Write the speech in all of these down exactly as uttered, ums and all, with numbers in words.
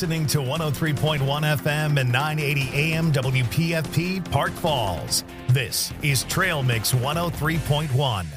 listening to one oh three point one F M and nine eighty A M W P F P Park Falls. This is Trail Mix one oh three point one.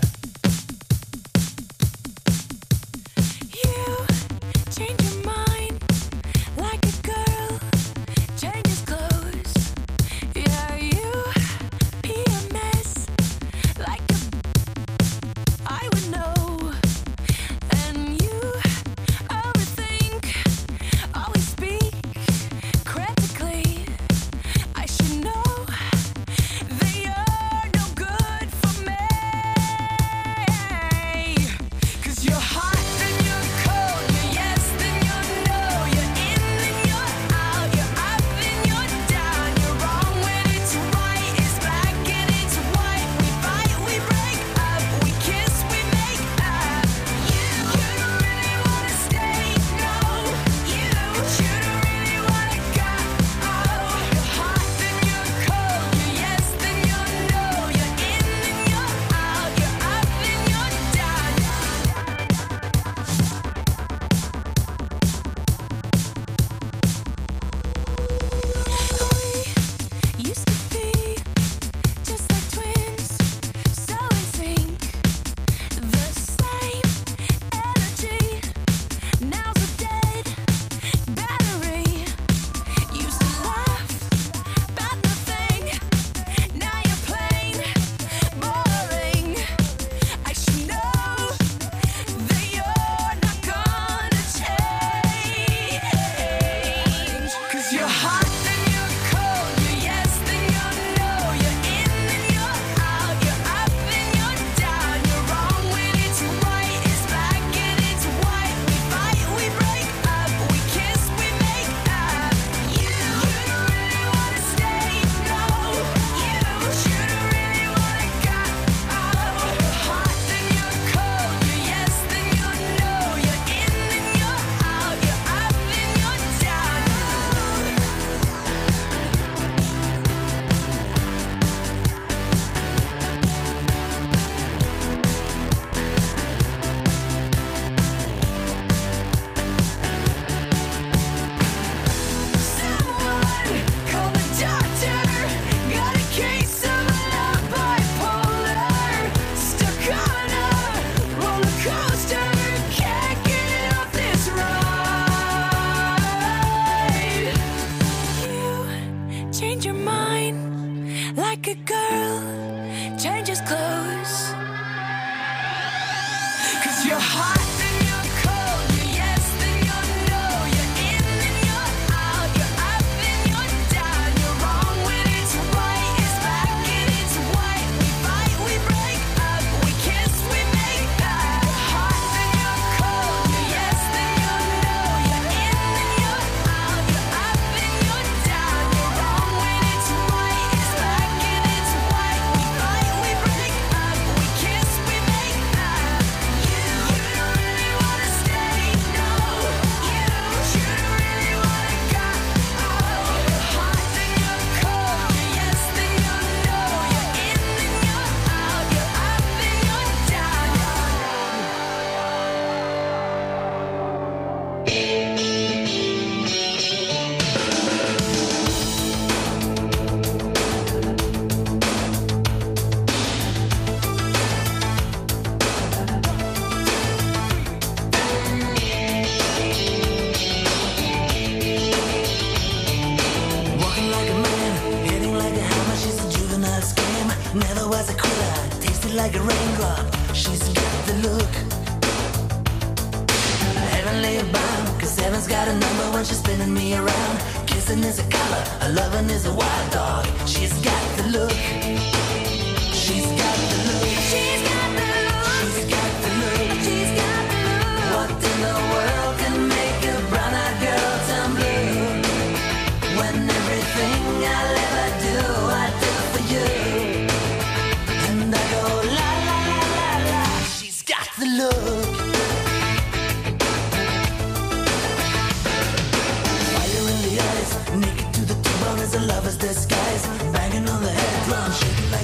Naked to the bone as a lover's disguise, banging on the head drum, shaking like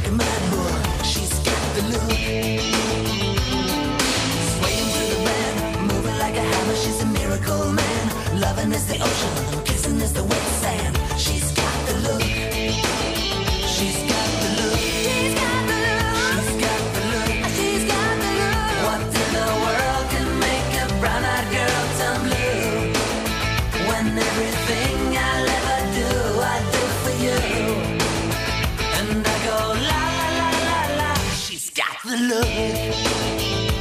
the look.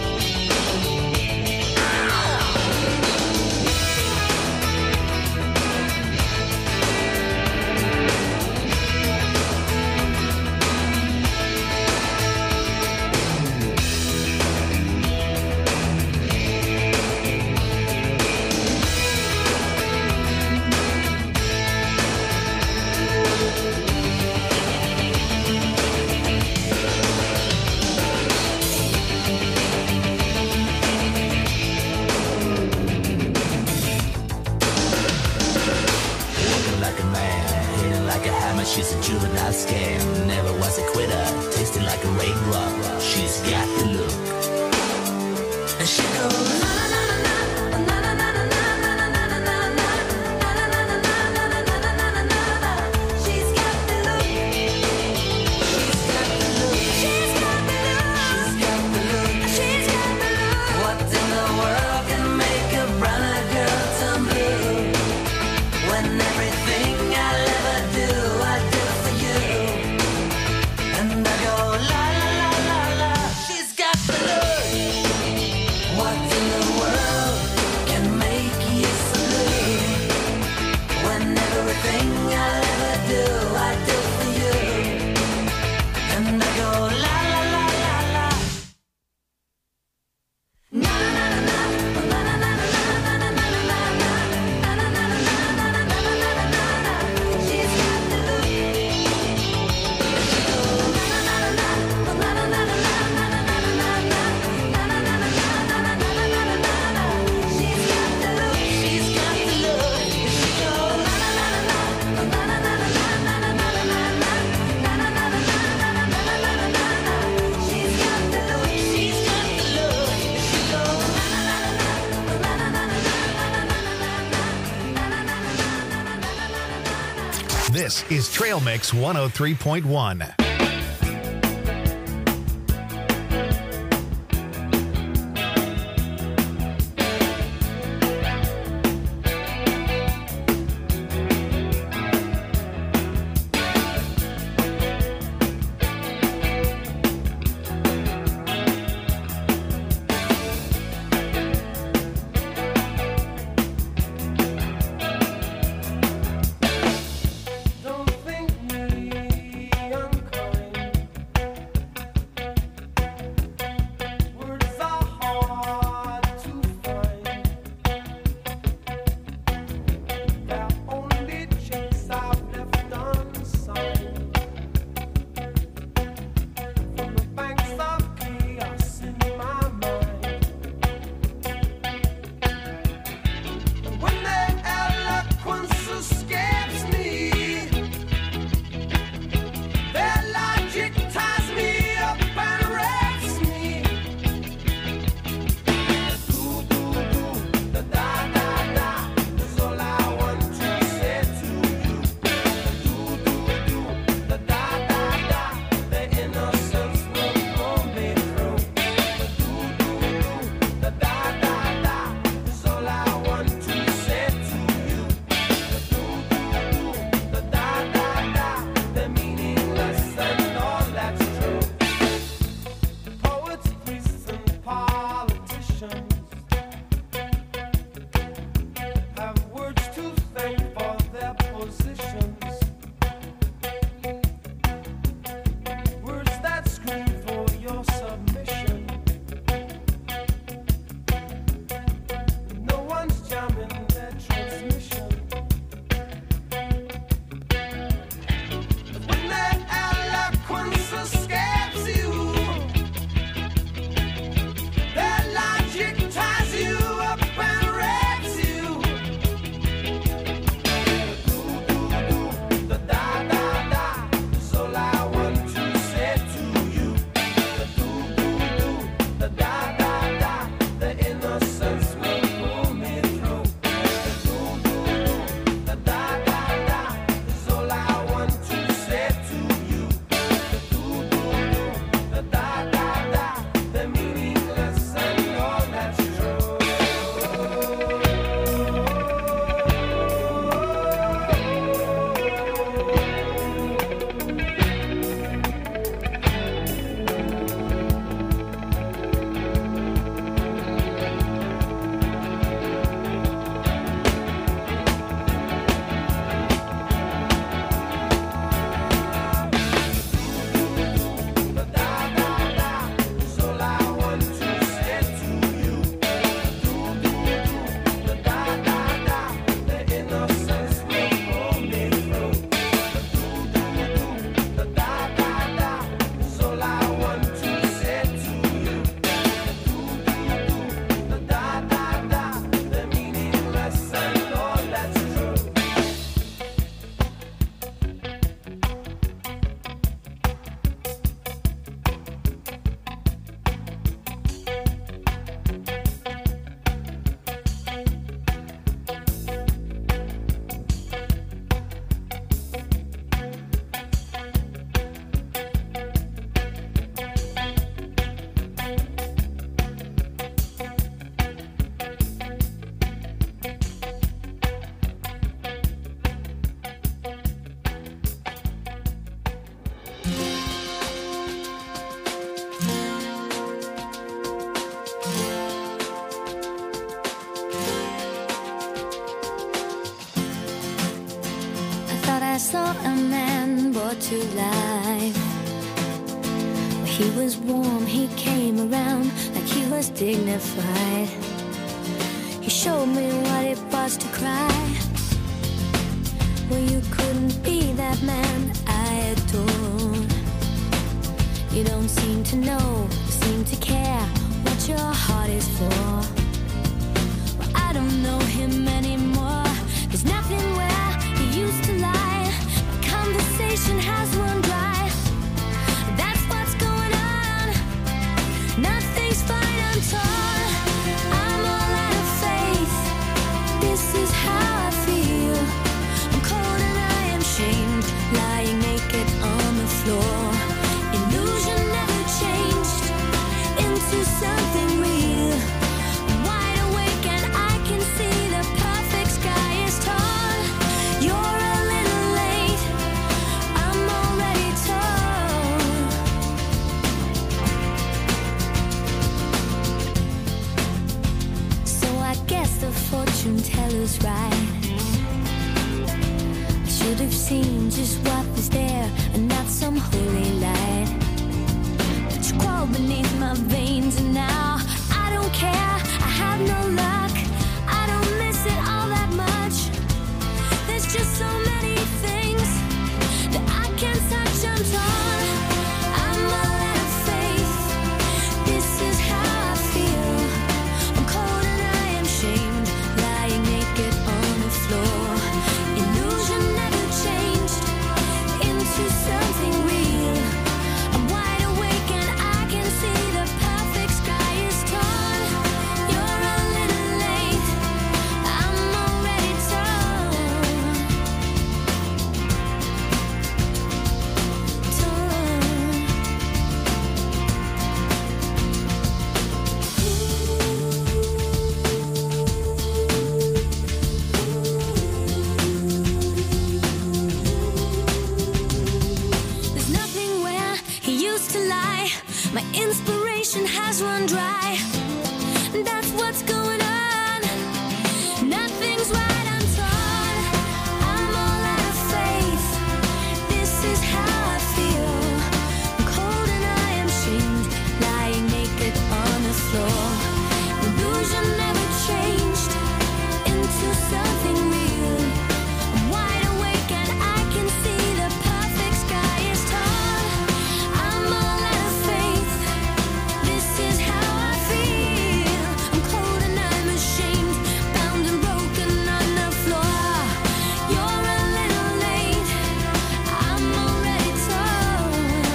She's a juvenile scam, never was a quitter, tasting like a raindrop. She's got the look. And she goes, na na na na na na na na na na na na na na. She's got the look. She's got the look. She's got the look. She's got the look. What in the world can make a brown girl turn blue? When everything I'll ever do This is Trail Mix one oh three point one. Don't think me He was warm, he came around like he was dignified. He showed me what it was to cry. Well, you couldn't be that man I adored. You don't seem to know, seem to care what your heart is for. Well, I don't know him anymore. There's nothing where he used to lie. My conversation has run dry. That's what's going on. Nothing's fine, I'm torn. I'm all out of faith. This is how I feel. I'm cold and I am shamed, lying naked on the floor. Illusion never changed into something real. I'm wide awake and I can see the perfect sky is torn. You're a little late, I'm already torn. So I guess the fortune teller's right. I should have seen just what was there and not some holy light. But you crawl beneath my veins and now I don't care, I have no luck. I don't miss it all that much. There's just so many things that I can't touch, I'm torn. I'm all out of faith. This is how I feel. I'm cold and I am shamed, lying naked on the floor. Illusion never changed into something real. I'm wide awake and I can see the perfect sky is torn. You're a little late, I'm already torn. There's nothing where he used to lie. My inspiration has run dry. That's what's going on. Nothing's right, I'm torn. I'm all out of faith. This is how I feel. I'm cold and I am shamed, lying naked on the floor. Illusion never changed into something real. I'm wide awake and I can see the perfect sky is torn. I'm all out of faith. This is how I feel. I'm cold and I'm ashamed, bound and broken on the floor. You're a little late, I'm already torn.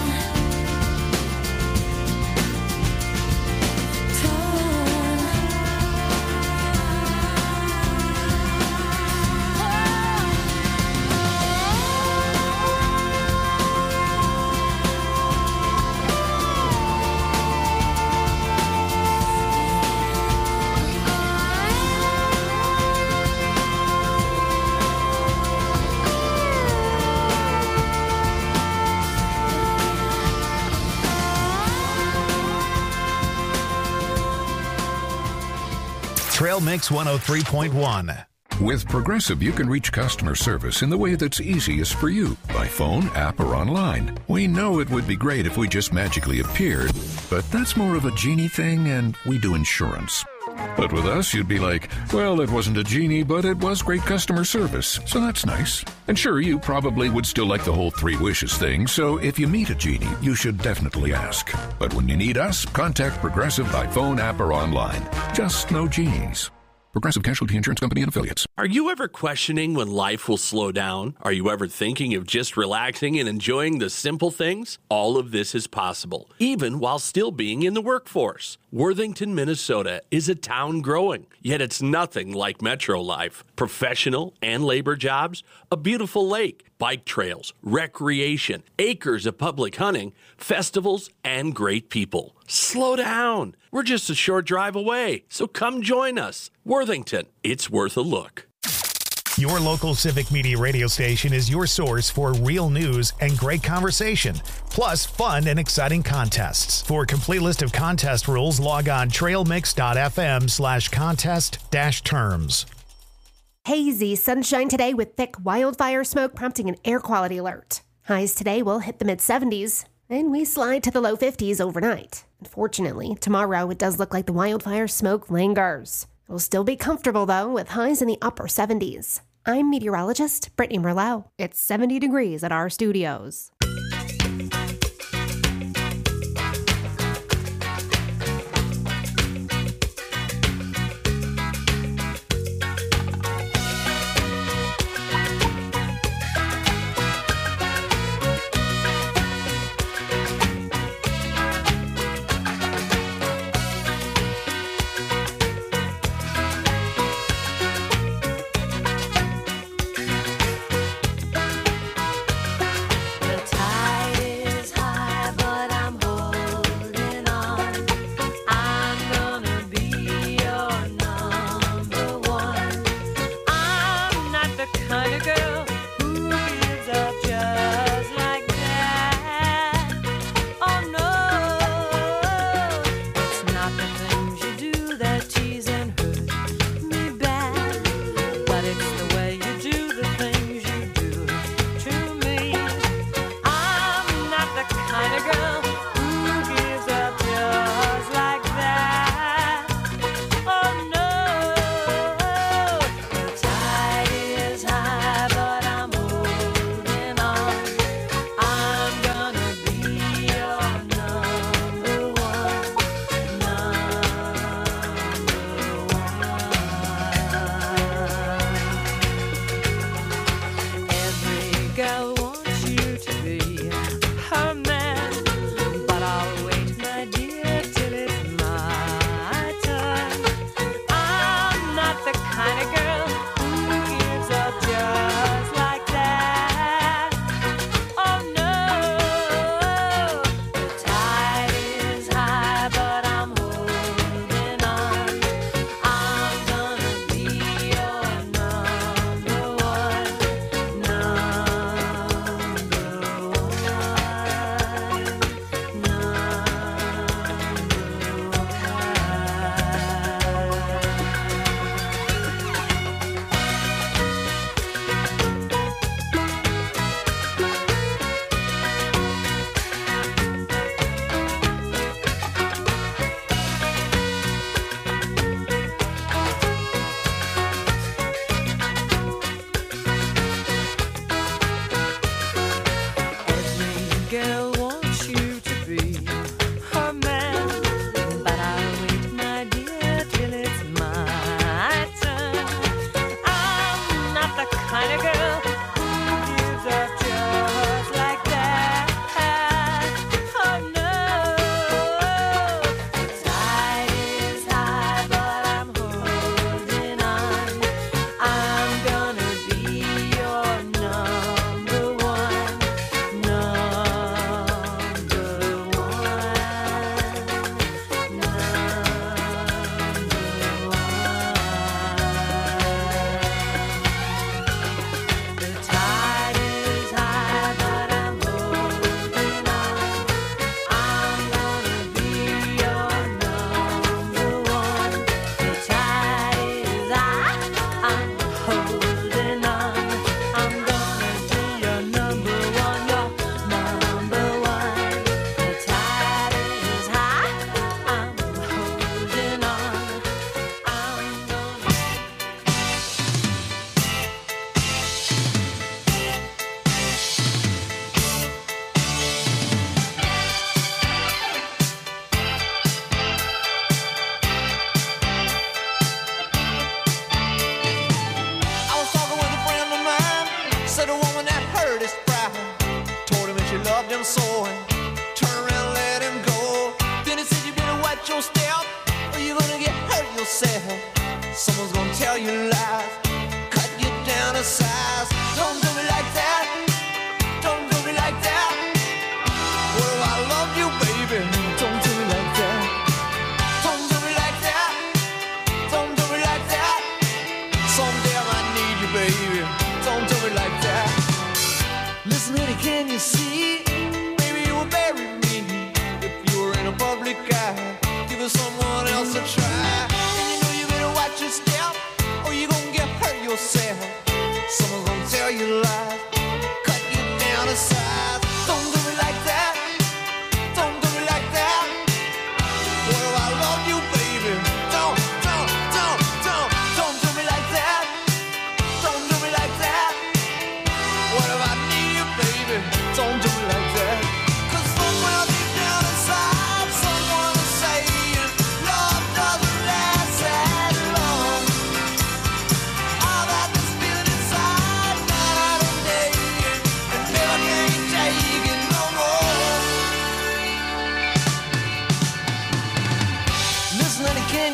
Trail Mix one oh three point one. With Progressive, you can reach customer service in the way that's easiest for you, by phone, app, or online. We know it would be great if we just magically appeared, but that's more of a genie thing, and we do insurance. But with us, you'd be like, well, it wasn't a genie, but it was great customer service, so that's nice. And sure, you probably would still like the whole three wishes thing, so if you meet a genie, you should definitely ask. But when you need us, contact Progressive by phone, app, or online. Just no genies. Progressive Casualty Insurance Company and Affiliates. Are you ever questioning when life will slow down? Are you ever thinking of just relaxing and enjoying the simple things? All of this is possible, even while still being in the workforce. Worthington, Minnesota is a town growing, yet it's nothing like metro life. Professional and labor jobs, a beautiful lake, bike trails, recreation, acres of public hunting, festivals, and great people. Slow down. We're just a short drive away, so come join us. Worthington, it's worth a look. Your local Civic Media radio station is your source for real news and great conversation, plus fun and exciting contests. For a complete list of contest rules, log on trailmix.fm slash contest dash terms. Hazy sunshine today with thick wildfire smoke prompting an air quality alert. Highs today will hit the mid seventies. and we slide to the low fifties overnight. Unfortunately, tomorrow it does look like the wildfire smoke lingers. It'll still be comfortable, though, with highs in the upper seventies. I'm meteorologist Brittany Merlot. It's seventy degrees at our studios. Someone's gonna tell you lies, cut you down to size. Don't do me like that, don't do me like that. What if I love you, baby? Don't do me like that. Don't do me like that, don't do me like that. Someday I might need you, baby. Don't do me like that. Listen, honey, can you see? Maybe you would bury me if you were in a public eye. Give it someone else a try. Watch your step, or you gonna get hurt yourself. Someone's gonna tell you lies.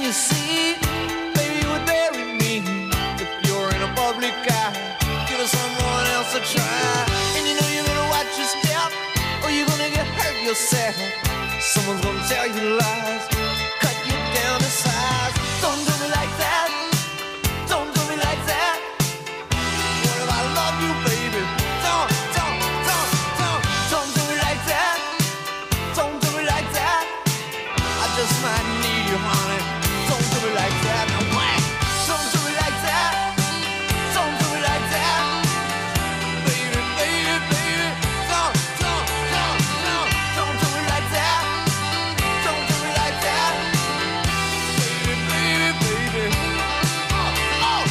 you see, baby, you would bury me if you're in a public eye. Give someone else a try, and you know you're gonna watch your step, or you're gonna get hurt yourself. Someone's gonna tell you lies, cut you down to size. Don't do me like that. Don't do me like that. What if I love you, baby? Don't, don't, don't, don't, don't do me like that. Don't do me like that. I just might need you, honey. Don't do me like that. No way. Don't do me like that. Don't do me like that. Baby, baby, baby. Don't, don't, don't, don't, don't do me like that. Don't do me like that. Baby, baby, baby. Oh, oh,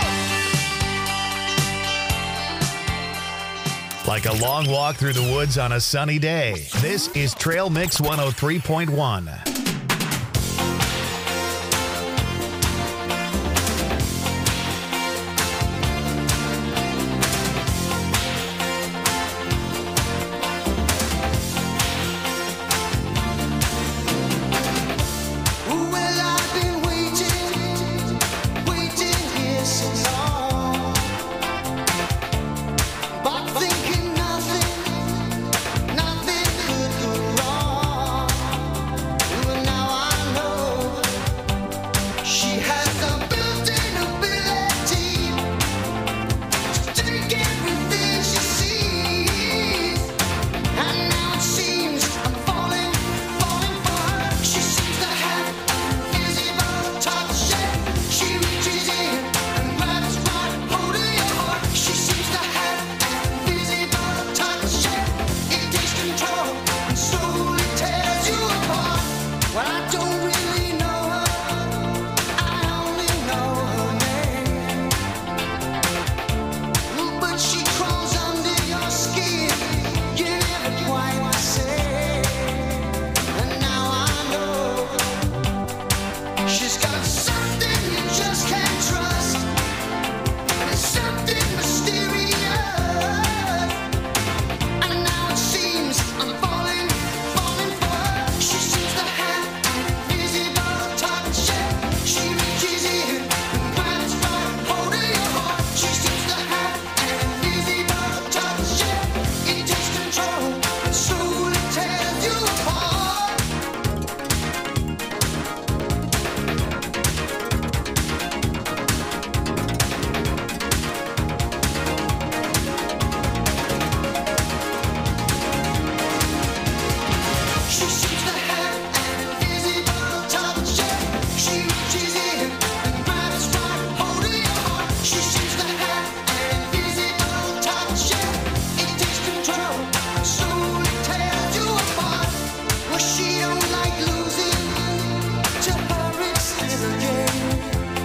oh. Like a long walk through the woods on a sunny day. This is Trail Mix one oh three point one. Well, I've been waiting, waiting here so long, but thinking nothing, nothing could go wrong. Well, now I know she has the built-in ability to take everything she sees, and now it seems I'm falling, falling for her. She seems to have invisible touch, and she reaches in and grabs right hold of your heart. She seems to have invisible touch, and it takes control and slowly tears you apart. Well, I don't really know her, I only know her name, but she crawls under your skin. You never quite the same, and now I know she's got something you just can't trust. There's something mysterious, and now it seems I'm falling, falling for her. She seems to have invisible touch, and she reaches in and grabs right hold of your heart. She seems to have invisible touch, and it takes control and slowly tears you apart. She seems to have an invisible touch, and she reaches in and grabs right hold of your heart. She seems to have an invisible touch, and it takes control and slowly tears you apart. Well, she don't like losing, to her it's still a game.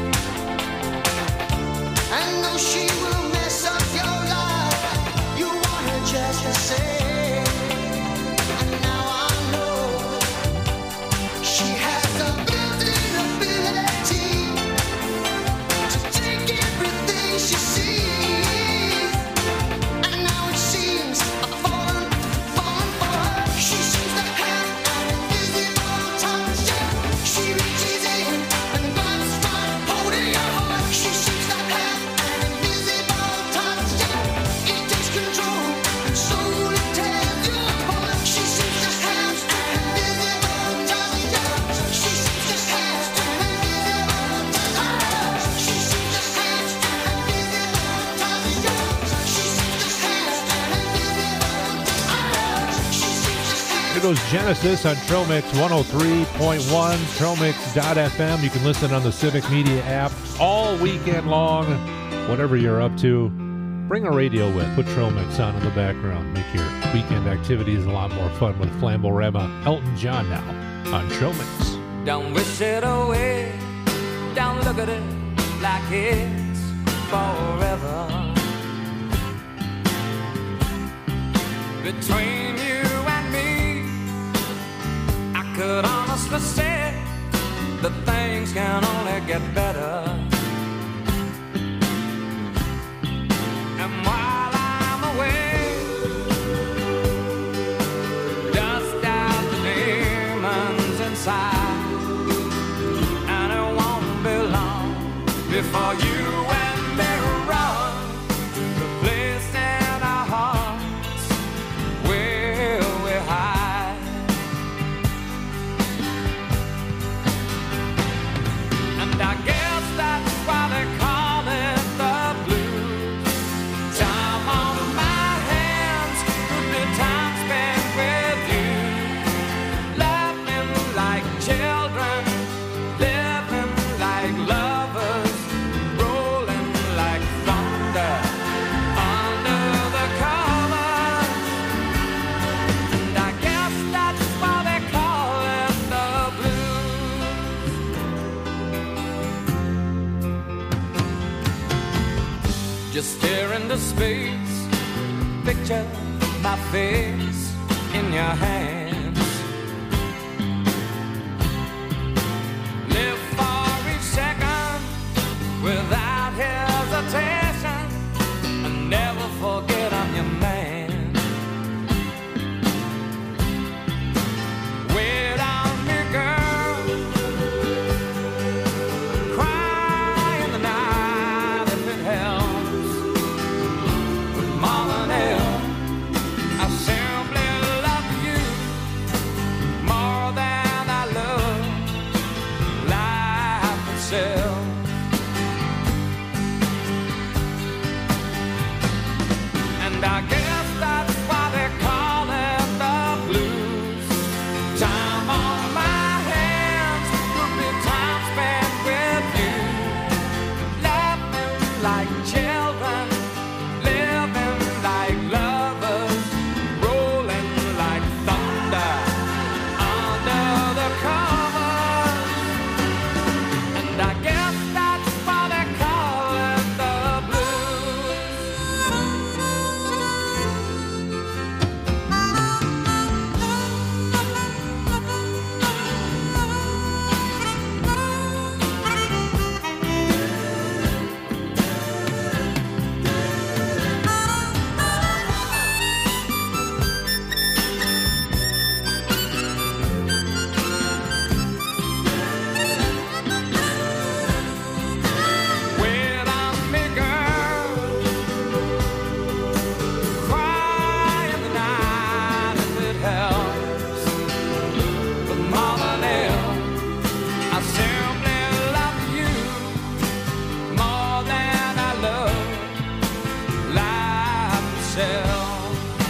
I know she will mess up your life, you want her just the same. And now I know she has the built-in ability to take everything she sees, and now it seems I'm falling, falling for her. She seems to have an invisible touch, and she reaches in and grabs right hold of your heart. She seems to have an invisible touch, and it takes control and slowly tears you apart. She seems to have an invisible touch, she seems to have an invisible touch. She seems to have an invisible touch, she seems to have an invisible touch. She seems to have. Here goes Genesis on Trail Mix one oh three point one, trail mix dot f m. You can listen on the Civic Media app all weekend long. Whatever you're up to, bring a radio with. Put Trail Mix on in the background. Make your weekend activities a lot more fun with Flamborama. Elton John now on Trail Mix. Don't wish it away. Don't look at it like it's forever. Between you and me, I could honestly say that things can only get better. And while I'm away, dust out the demons inside. And before you and me run the place in our hearts where we hide. And I guess that's why they call it the blues. Time on my hands could be time spent with you, laughing like children, living like lovers, rolling like thunder under the covers. And I guess that's why they call it the blues. Just stare into space, picture my face in your hands. Live for each second without hesitation, and never forget I'm your man. Wait on me, girl. Cry in the night if it helps. But more than ever, I simply love you more than I love life itself. And I guess that's why they call it the blues. Time on my hands could be time spent with you, laughing like children, living like lovers, rolling like thunder under the covers. And I guess that's why they call it the blues. Wait on me, girl. Cry in the night if it helps. But more than ever, I simply love you more than I love life itself.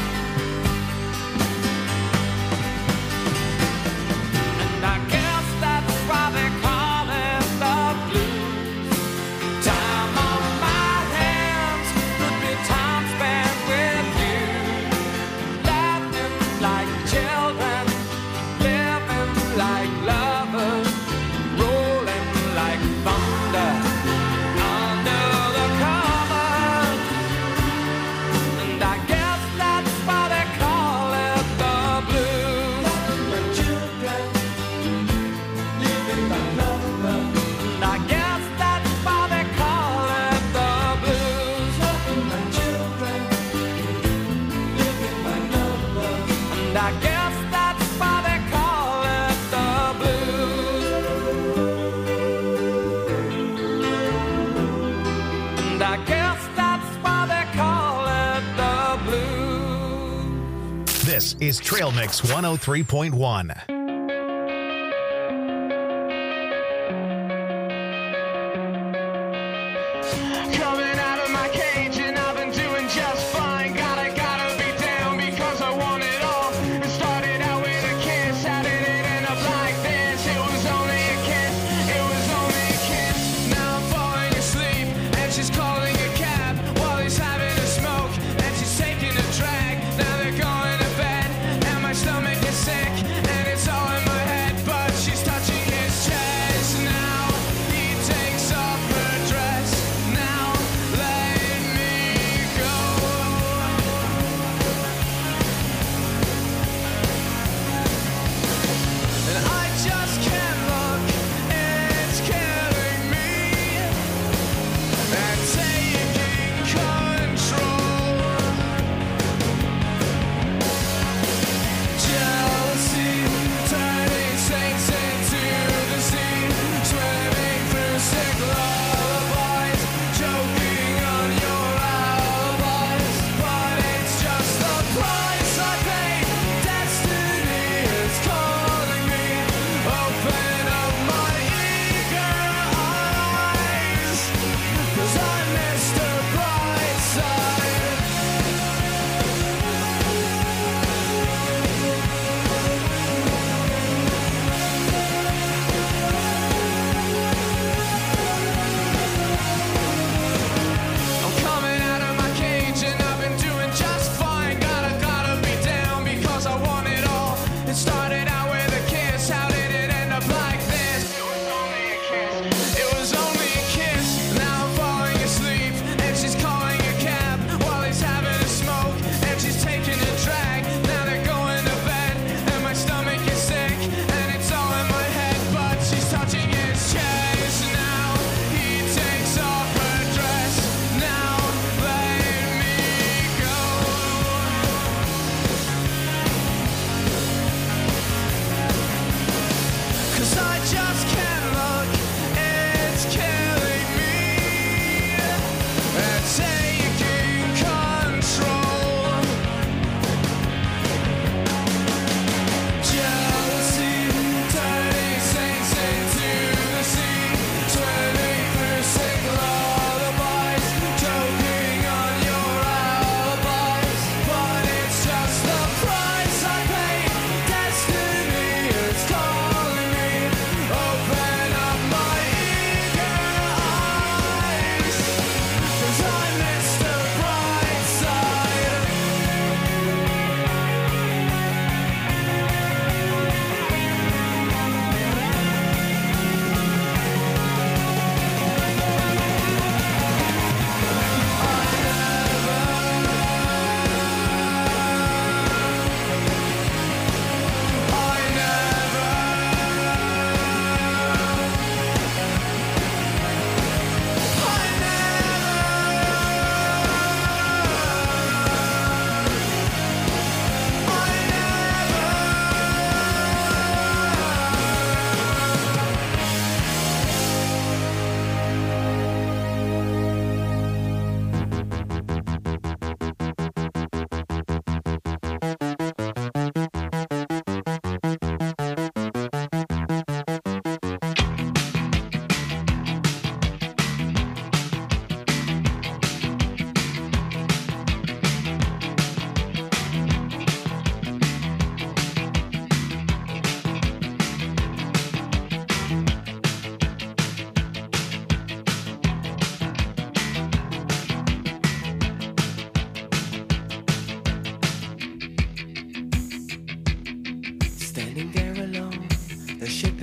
And I guess that's why they call it the blues. Time on my hands could be time spent with you, laughing like children, living like lovers, rolling like thunder under the covers. And I guess that's why they call it the blues. My children, living like lovers. And I guess that's why they call it the blues. My children, living like lovers. And I guess that's why they call it the blues. And I guess that's why they call it the blues. This is Trail Mix one oh three point one. Coming out of my cage and I've been doing just fine. Gotta, gotta be down because I want it all. It started out with a kiss, how did it end up like this? It was only a kiss, it was only a kiss. Now I'm falling asleep and she's calling a cab while he's having a smoke and she's taking a drag. Now they're going to bed and my stomach is sick and it's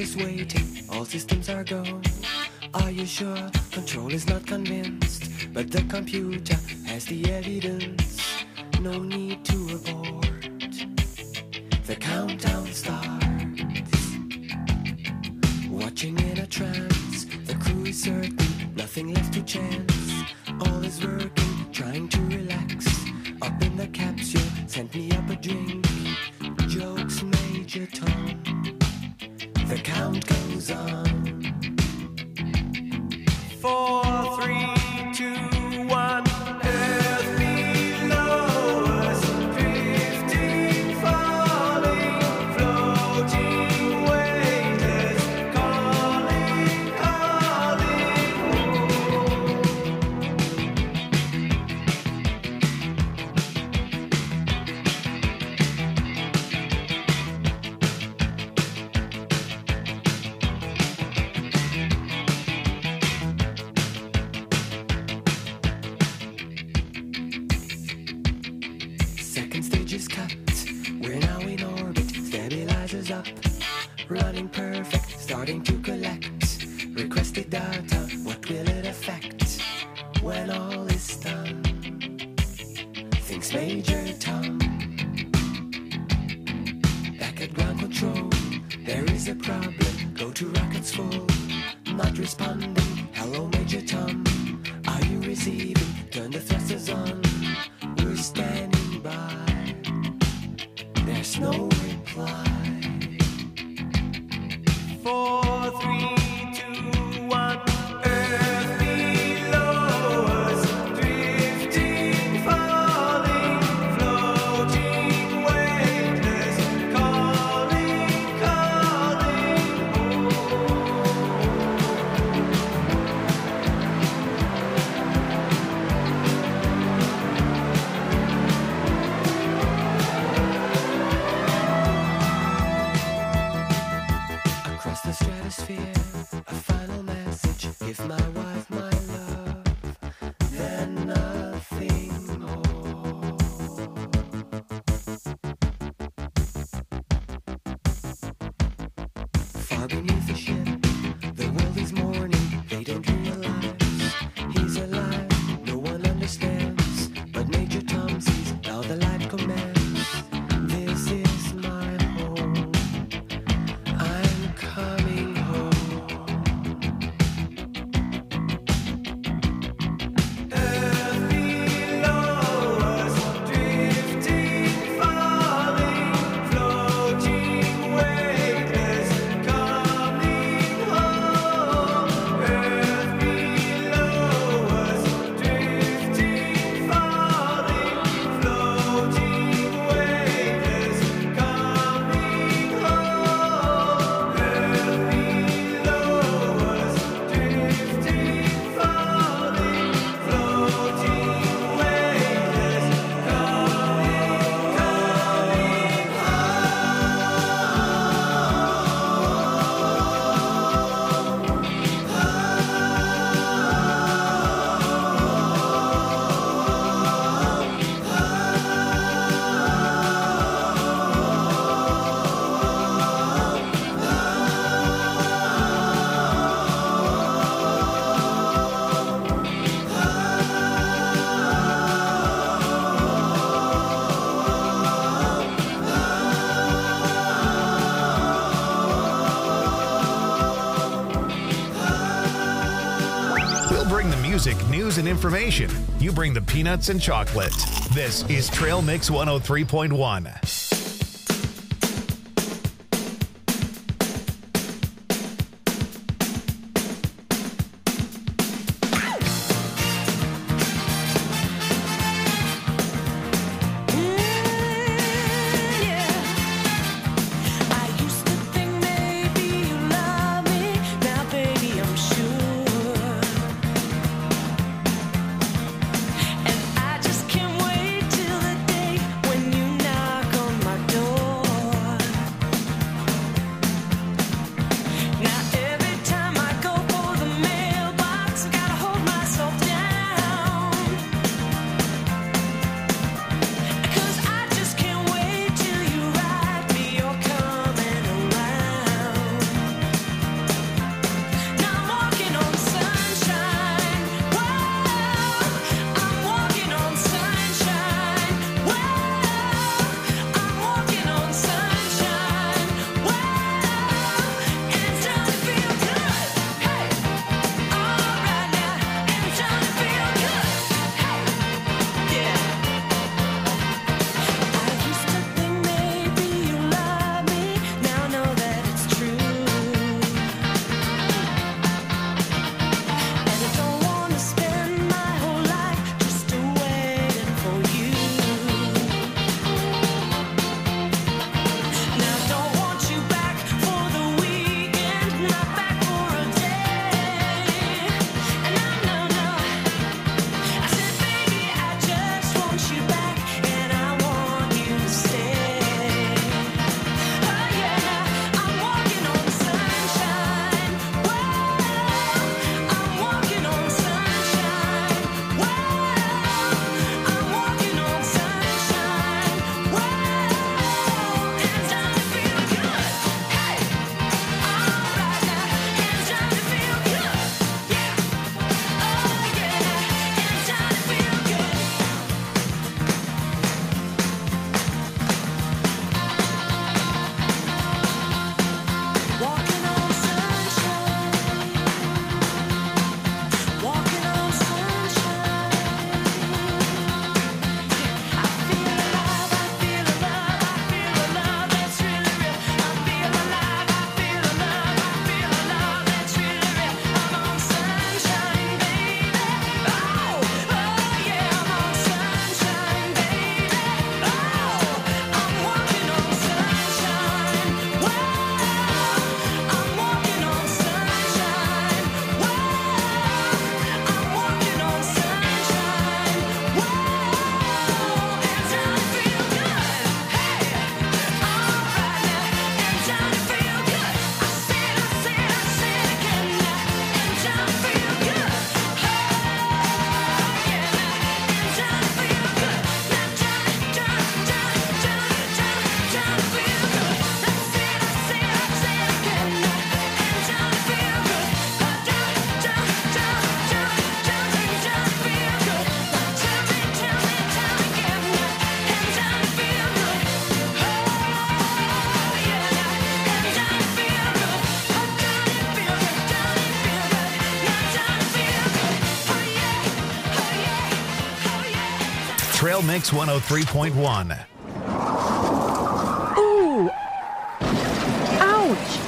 is waiting, all systems are go. Are you sure? Control is not convinced, but the computer has the evidence. No need to abort. The countdown starts. Watching in a trance, the crew is certain, nothing left to chance. All is working, trying to relax. Up in the capsule, sent me up a drink. Jokes, Major Tom. The count goes on. Four, three, two, one. Earth below us, drifting, falling, floating, weightless, calling, calling. Second stage is cut. We're now in orbit. Stabilizers up. Running perfect. Starting to collect. Requested data. What will it affect when all is done? Thinks Major Tom. Back at ground control. There is a problem. Go to rockets full. Not responding. Hello, Major Tom. Are you receiving? Turn the thrusters on. We're standing by. There's no reply. Four, three, two, one. Earth below us, drifting, falling, floating, weightless, calling, calling. Across the stratosphere, a final message. Give my wife my love, then nothing more. Far beneath the ship, the world is mourning. They don't realize he's alive. No one understands, but Major Tom sees now the light commands. This is my home. I'm coming home. Earth below us, drifting, falling, floating, weightless, coming home. Earth below us, drifting, falling, floating, weightless, coming home. Earth below us, drifting, falling, floating, weightless, coming, We'll bring the music, news, and information. You bring the peanuts and chocolate. This is Trail Mix one oh three point one. I used to think maybe you love me. Now, baby, I'm sure. And I just can't wait till the day when you knock on Trail Mix one oh three point one. Ooh! Ouch!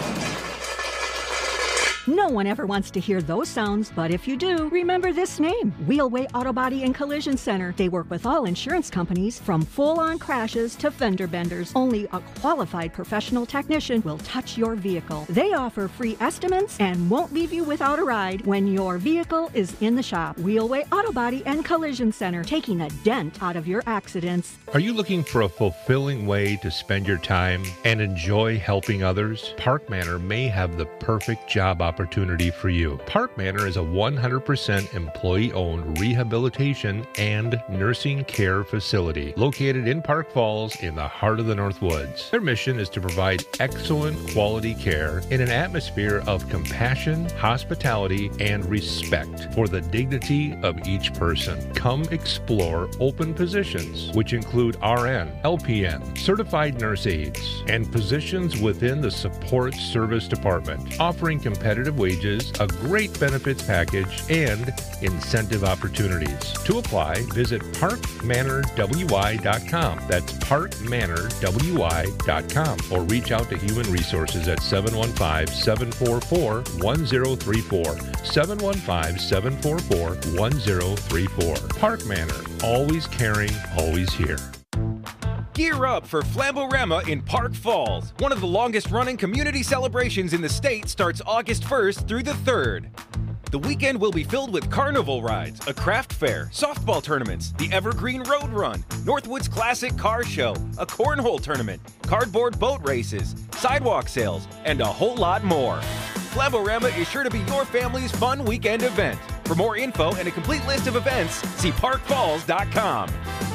No one ever wants to hear those sounds, but if you do, remember this name, Wheelway Auto Body and Collision Center. They work with all insurance companies, from full-on crashes to fender benders. Only a qualified professional technician will touch your vehicle. They offer free estimates and won't leave you without a ride when your vehicle is in the shop. Wheelway Auto Body and Collision Center, taking a dent out of your accidents. Are you looking for a fulfilling way to spend your time and enjoy helping others? Park Manor may have the perfect job opportunity for you. Park Manor is a one hundred percent employee-owned rehabilitation and nursing care facility located in Park Falls in the heart of the North Woods. Their mission is to provide excellent quality care in an atmosphere of compassion, hospitality, and respect for the dignity of each person. Come explore open positions, which include R N, L P N, certified nurse aides, and positions within the support service department, offering competitive wages, a great benefits package, and incentive opportunities. To apply, visit park manor w i dot com. That's park manor w i dot com, or reach out to Human Resources at seven one five, seven four four, one zero three four, seven one five, seven four four, one zero three four. Park Manor, always caring, always here. Gear up for Flamborama in Park Falls. One of the longest-running community celebrations in the state starts August first through the third. The weekend will be filled with carnival rides, a craft fair, softball tournaments, the Evergreen Road Run, Northwoods Classic Car Show, a cornhole tournament, cardboard boat races, sidewalk sales, and a whole lot more. Flamborama is sure to be your family's fun weekend event. For more info and a complete list of events, see park falls dot com.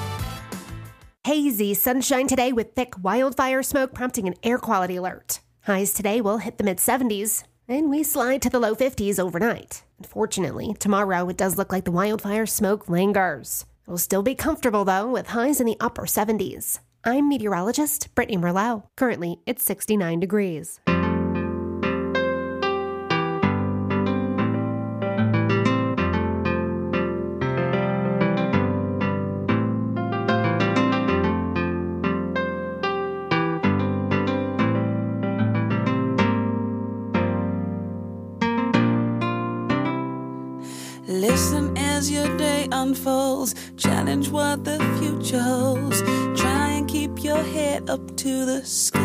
Hazy sunshine today with thick wildfire smoke prompting an air quality alert. Highs today will hit the mid seventies, and we slide to the low fifties overnight. Unfortunately, tomorrow it does look like the wildfire smoke lingers. It will still be comfortable, though, with highs in the upper seventies. I'm meteorologist Brittany Merlot. Currently, it's sixty-nine degrees. Listen as your day unfolds. Challenge what the future holds. Try and keep your head up to the sky.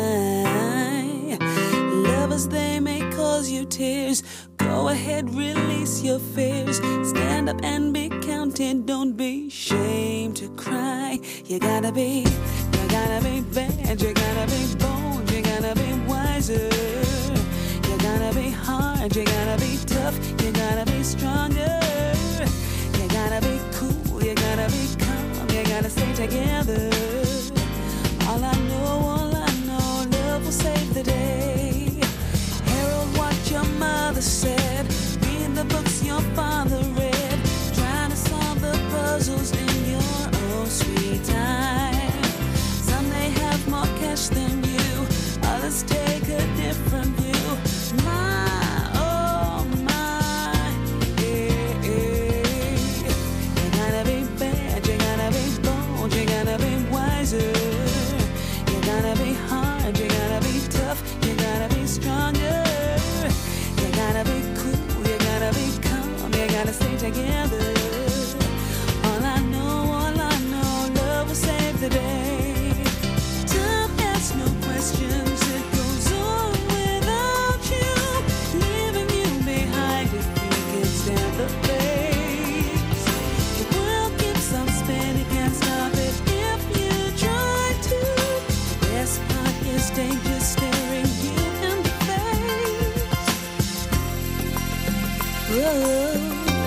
Lovers, they may cause you tears. Go ahead, release your fears. Stand up and be counted. Don't be ashamed to cry. You gotta be, you gotta be bad. You gotta be bold. You gotta be wiser. You gotta be hard, you gotta be tough, you gotta be stronger. You gotta be cool, you gotta be calm, you gotta stay together. All I know, all I know, love will save the day. Herald what your mother said, read the books your father read, trying to solve the puzzles in your own sweet time. Some may have more cash than you, others take a different view. My, oh my, eh, eh. You gotta be bad, you gotta be bold, you gotta be wiser. You gotta be hard, you gotta be tough, you gotta be stronger. You gotta be cool, you gotta be calm, you gotta stay together. All I know, all I know, love will save the day. Time asks no questions, it goes on without you, leaving you behind if you can stand the pace. The world keeps on spinning, can't stop it if you try to. The best part is danger staring you in the face. Whoa.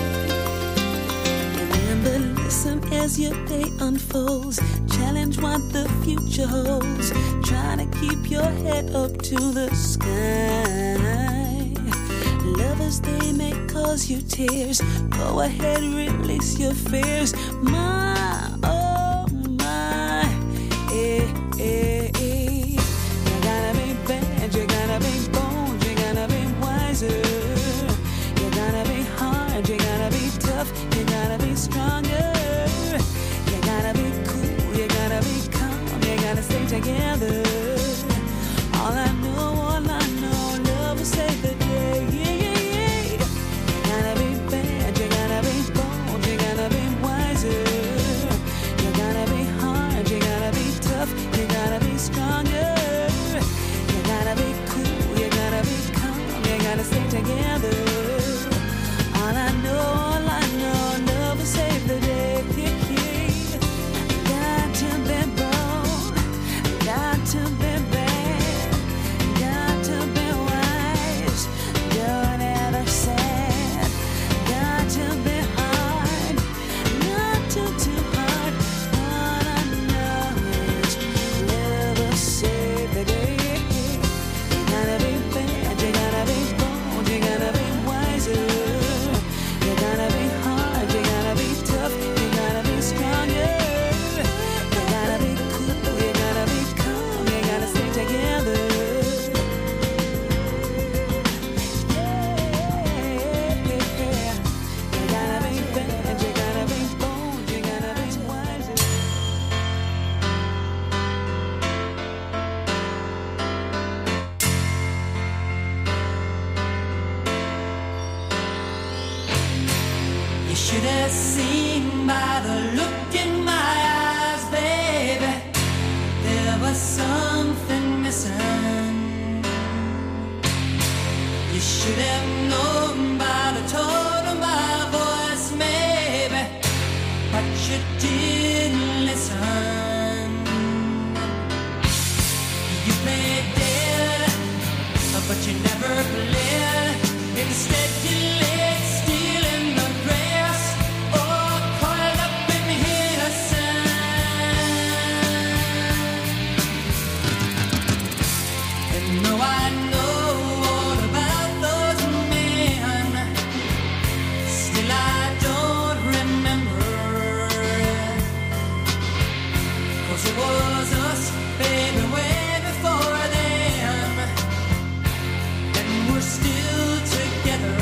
Remember, listen as your day unfolds. Challenge what the future holds. Try to keep your head up to the sky. Lovers, they may cause you tears. Go ahead, release your fears. My, oh my, eh, eh, eh. You gotta be bad, you gotta be bold, you gotta be wiser. You gotta be hard, you gotta be tough, you gotta be stronger. You gotta should have seen by the look in my eyes, baby, there was something missing. You should have known by the tone of my voice, maybe, but you didn't listen. You played dead, but you never played. Instead you laid still in the grass, or coiled up in innocence. And though I know all about those men, still I don't remember. 'Cause it was us, baby, way before them, and we're still together.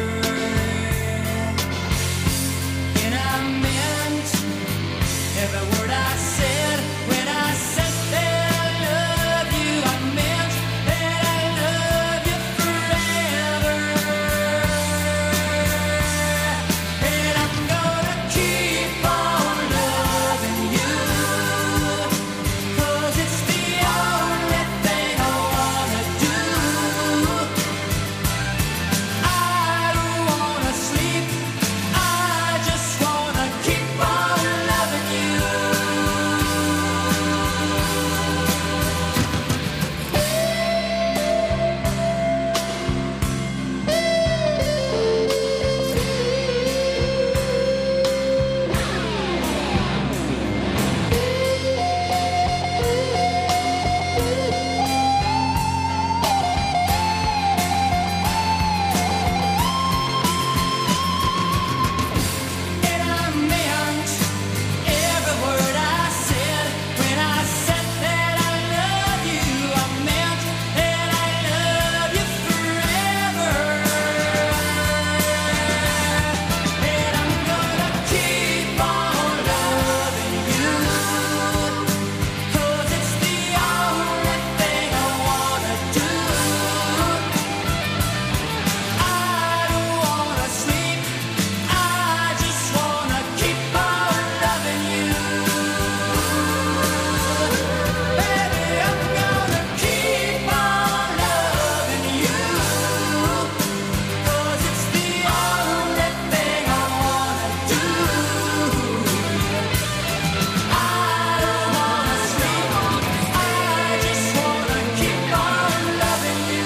And I meant every word I said when I said that I love you. I meant that I love you forever. And I'm gonna keep on loving you, 'cause it's the only thing I wanna do. I don't wanna sleep, I just wanna keep on loving you. And I meant every word I said when I said that I love you. I meant that I love you forever. And I'm gonna keep on loving you, 'cause it's the only thing I wanna do. I don't wanna sleep, I just wanna keep on loving you. Baby, I'm gonna keep on loving you, 'cause it's the only thing I wanna do. I don't wanna sleep, I just wanna keep on loving you.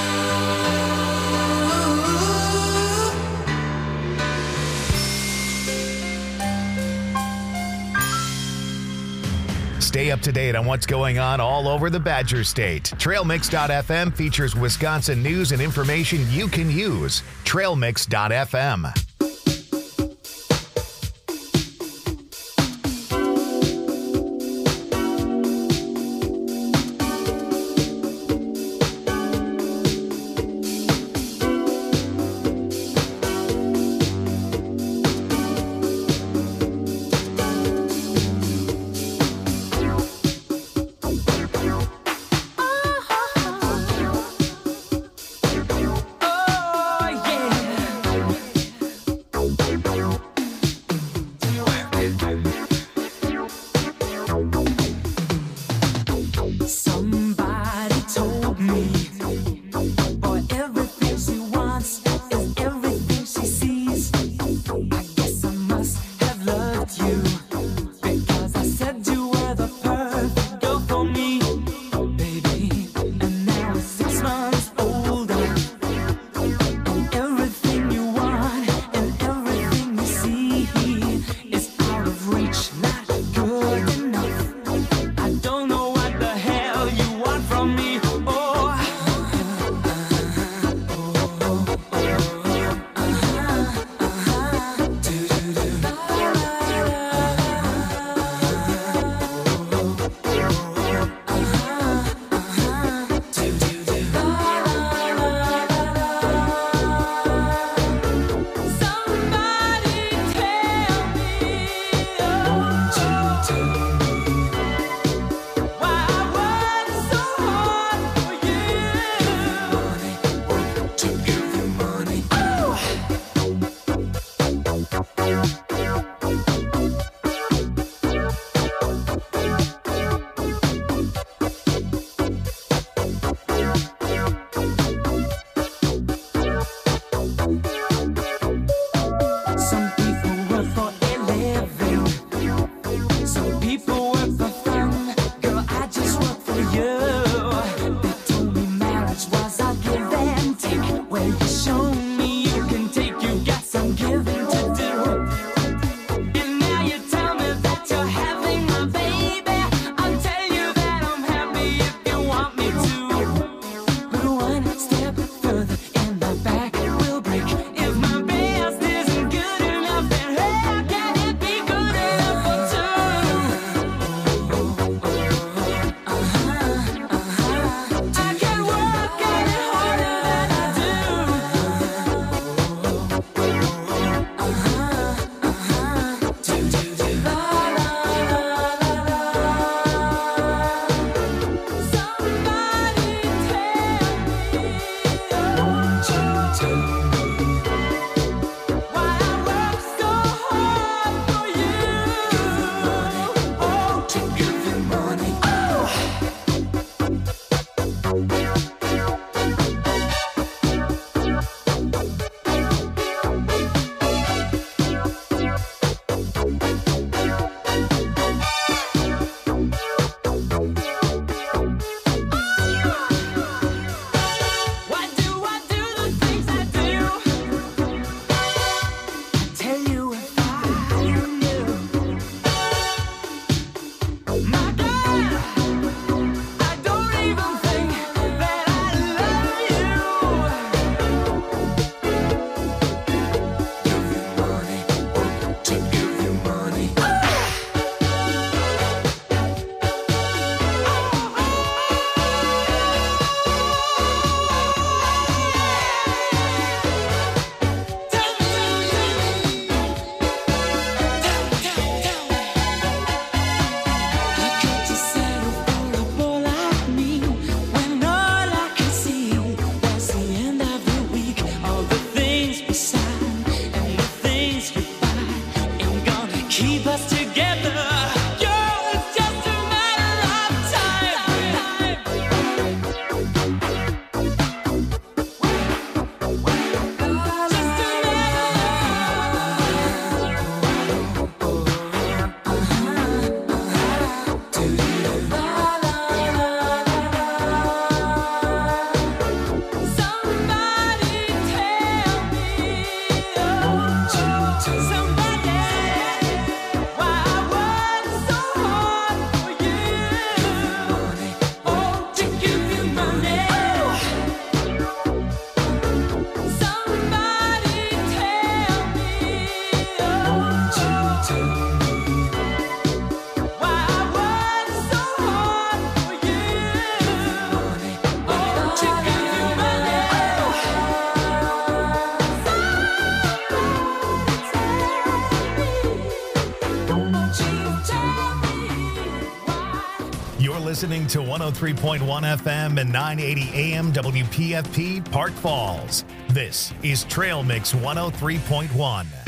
Stay up to date on what's going on all over the Badger State. Trail Mix dot f m features Wisconsin news and information you can use. Trail Mix dot f m. Oh yeah. listening to one oh three point one F M and nine eighty A M W P F P Park Falls. This is Trail Mix one oh three point one.